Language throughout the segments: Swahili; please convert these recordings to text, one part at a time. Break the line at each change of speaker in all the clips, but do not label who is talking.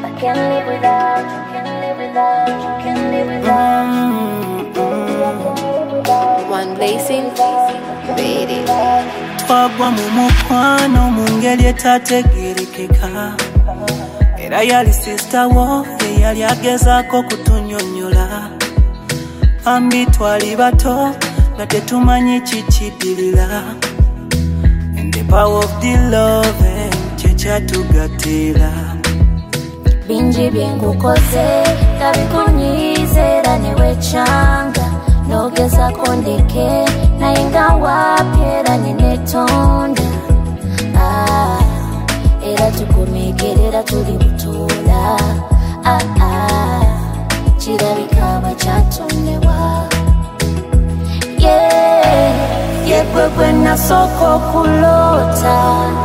I can't live without you, can't live without you, can't live without you.
One blazing, baby.
Twagwa mu mukwano mu ngeri etategerekeka, era yali sister wo eyali agezaako kutunyonnyola. Bambi twali bato nga tetumanyi kikiddirira, and the power of the love kye kyatugattira.
Bingi byenkukoze nga bikunyiiza era ne wekyanga, n'ogezaako ndeke naye nga wapi era ne neetonda. Era tukomekerera tuli butoola, kirabika bakyatondebwa. Gwe gwe nasooka okuloota,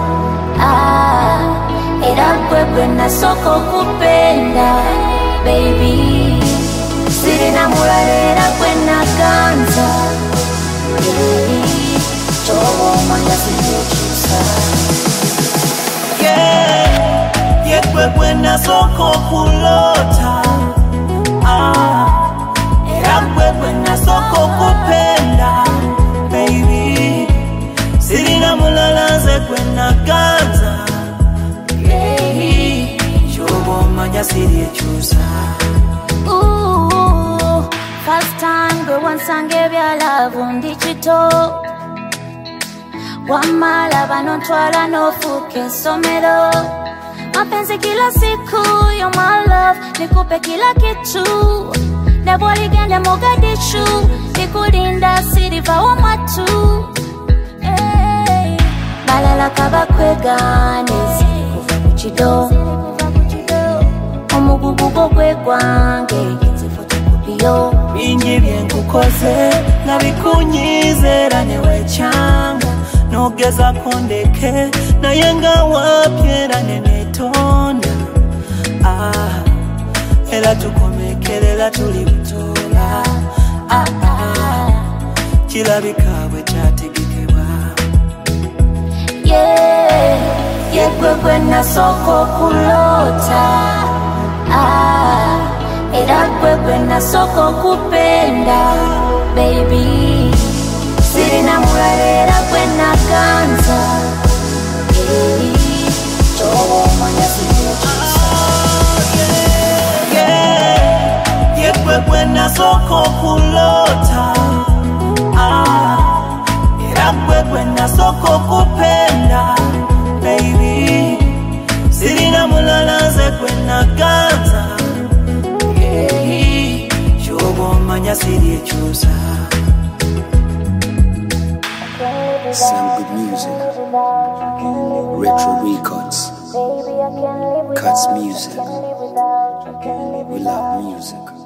era gwe gwe nasooka okupenda, baby. Sirina mulala era gwe naganza, ky'oba omanya sinzekyusa.
Gwe gwe nasooka okuloota, era gwe gwe nasooka okupenda, baby. Sirina mulala nze gwe naganza, ky'oba omanya siryekyusa.
First time gwe wansanga ebyalavu ndi kito, wamala banontwala n'ofuuka essomero. Mapenzi kila siku, you're my love, nikupe kila kitu. Ne bw'oligenda Mogadishu, nikulinda sirivawo matu. Balala kabakwegane kuva ku kido, omugugu gwo gwe gwange nze fotokopiyo.
Bingi byenkukoze nga bikunyiiza era ne wekyanga, n'ogezaako ndeke naye nga wapi era ne neetonda. Era tukomekerera tuli butoola, kirabika bwe kyategekebwa.
Gwe gwe nasooka okuloota, era gwe gwe nasooka okupenda, baby. Sirina mulala era gwe naganza, ky'oba omanya sinzekyusa.
Gwe gwe nasooka okuloota, era gwe gwe nasooka okupenda, baby. Sirina mulala nze gwe naganza, ky'oba omanya siryekyusa.
Some good music, Retro Records, Cuts Music, we love music.